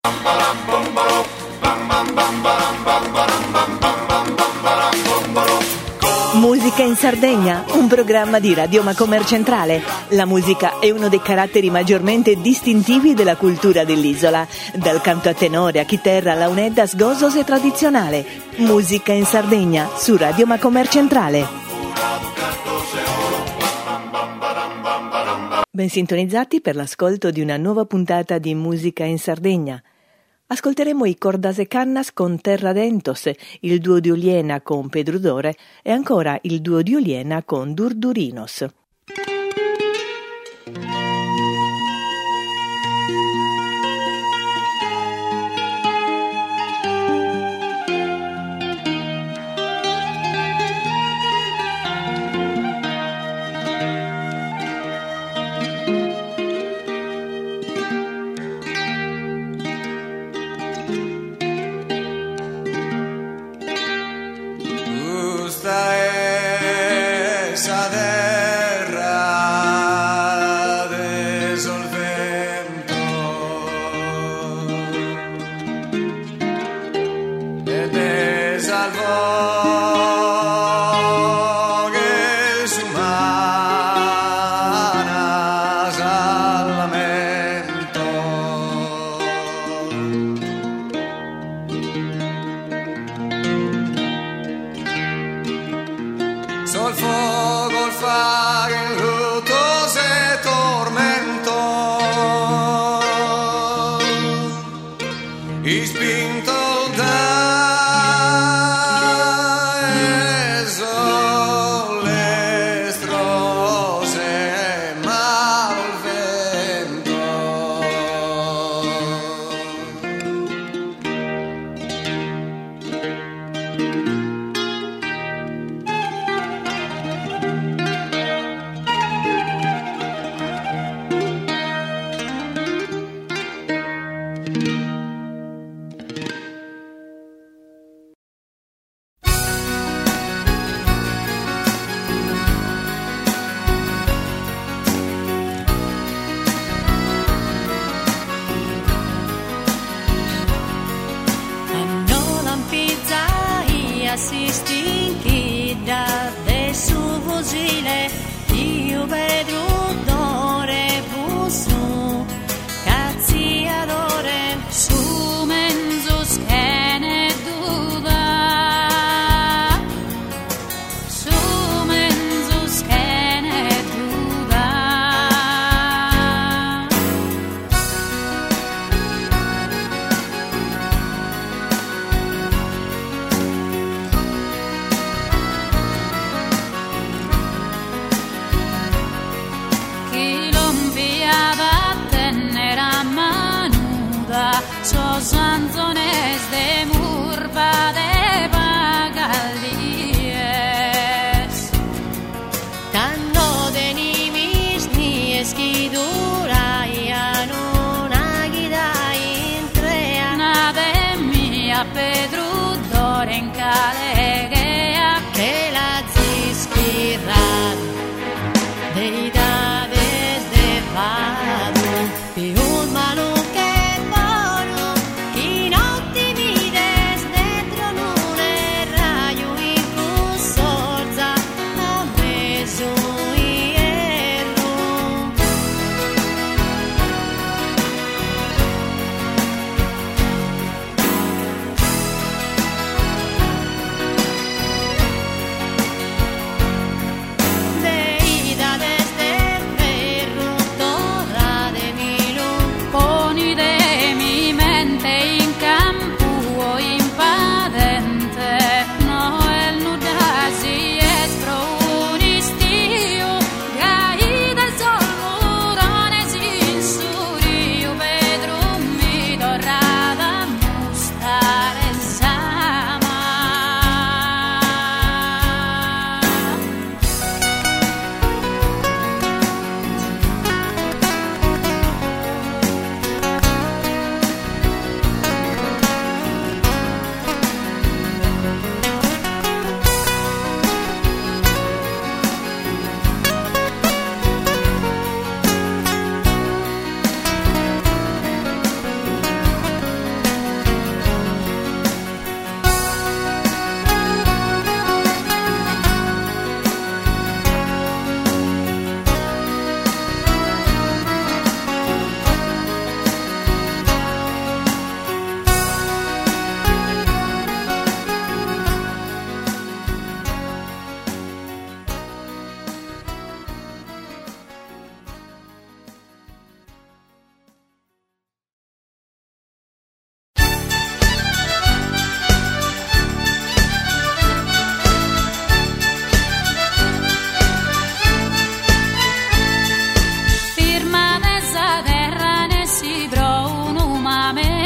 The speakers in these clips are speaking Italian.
Musica in Sardegna, un programma di Radio Macomer Centrale. La musica è uno dei caratteri maggiormente distintivi della cultura dell'isola, dal canto a tenore a chitarra alla unedda sgosos e tradizionale. Musica in Sardegna su Radio Macomer Centrale. Ben sintonizzati per l'ascolto di una nuova puntata di Musica in Sardegna. Ascolteremo i Cordase Cannas con Terra Dentos, il duo di Oliena con Pedrudore e ancora il duo di Oliena con Durdurinos.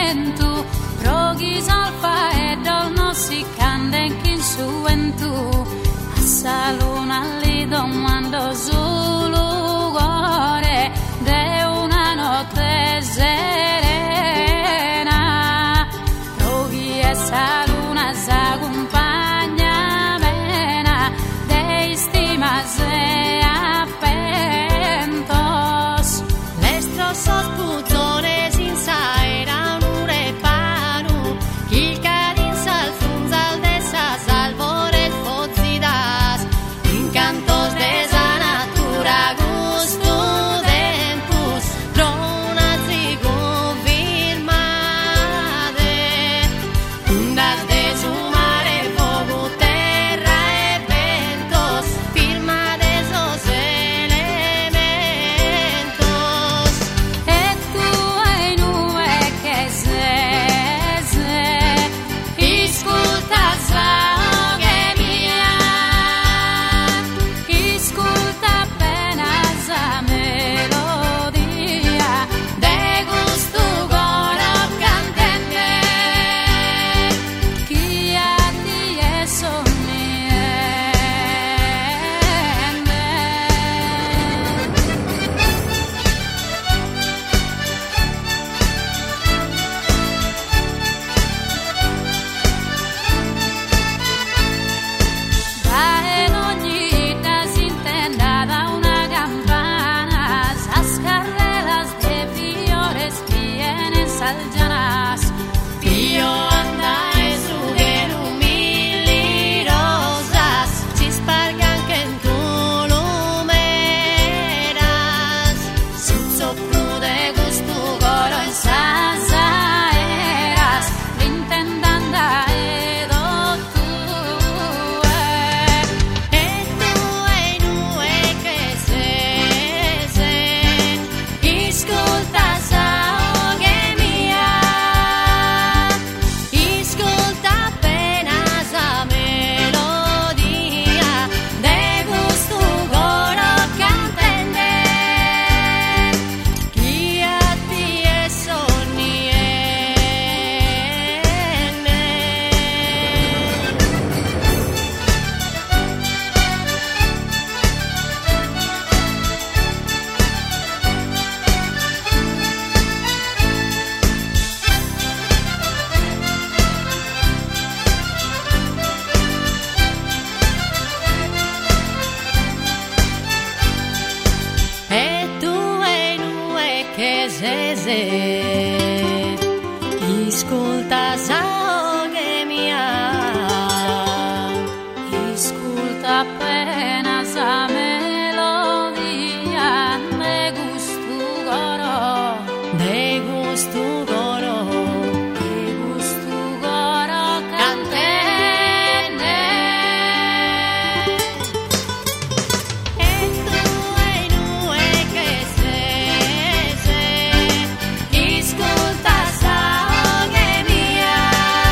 ventu, roghi salfa e dolno si canden in su ventu, assa luna li domando solo cuore de una notte serena, roghi essa luna s'accompagna mena, de stima se appentos, Sos puzones insaera un reparo, il carin sal frunzal de sa salvore fozidas, incantos de sa natura gusto tempus, trona zigo firmade, undas de su mare fogo terra e ventos, firma de sos elementos. Ascolta sangue mia, ascolta appena sa melodia, de gusto coro, de gusto coro, de gusto coro cantene. E tu e che se, ascolta sangue mia.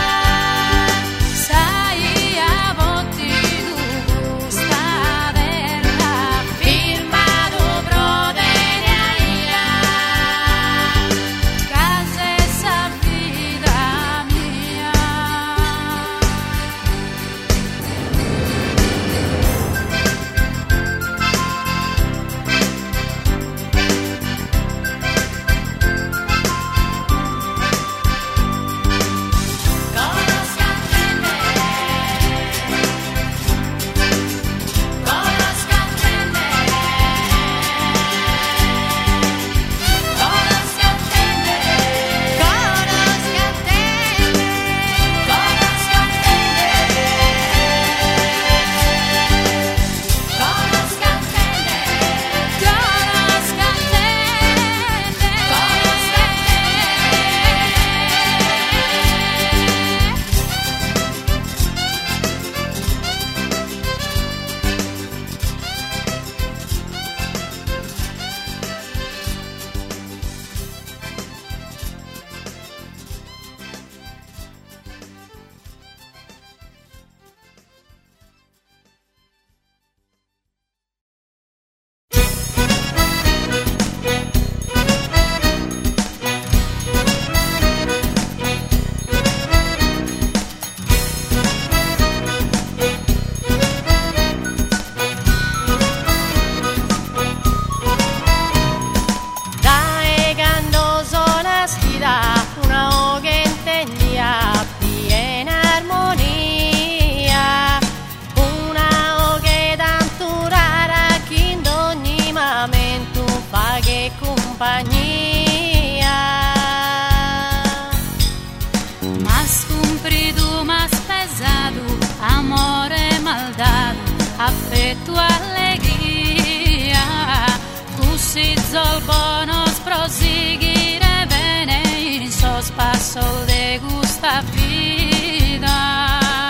Mas cumprido, mas pesado, amore maldado, affetto, allegria. Così zolbonos proseguire bene in sospasso de gusta vida.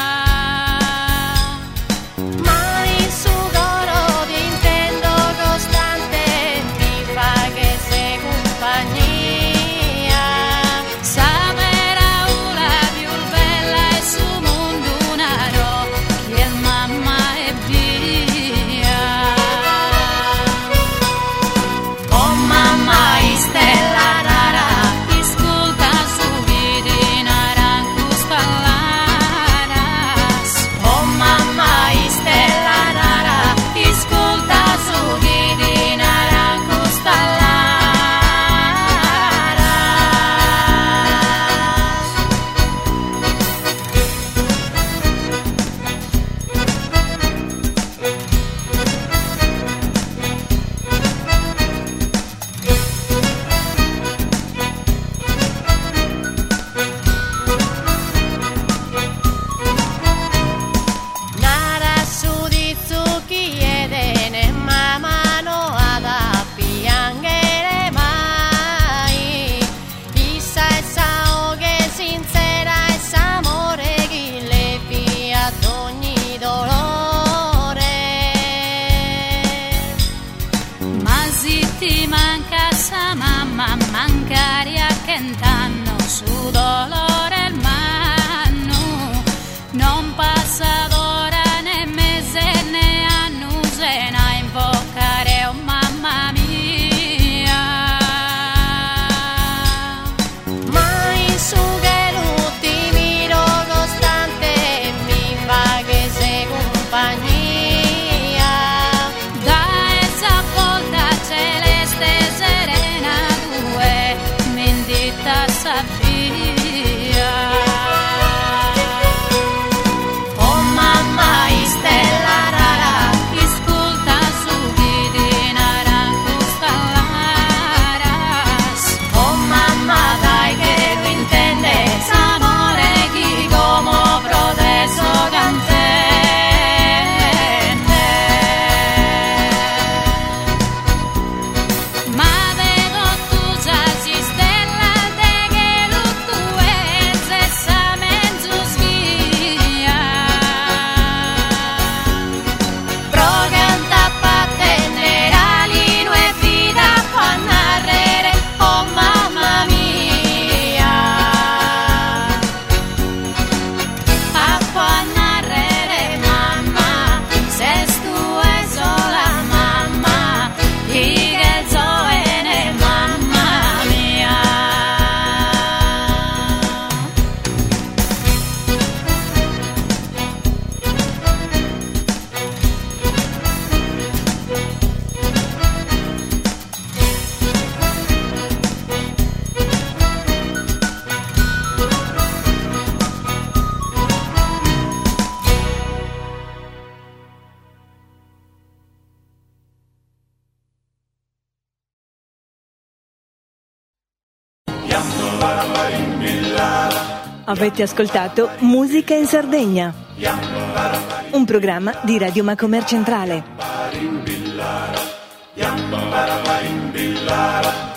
Avete ascoltato Musica in Sardegna, un programma di Radio Macomer Centrale.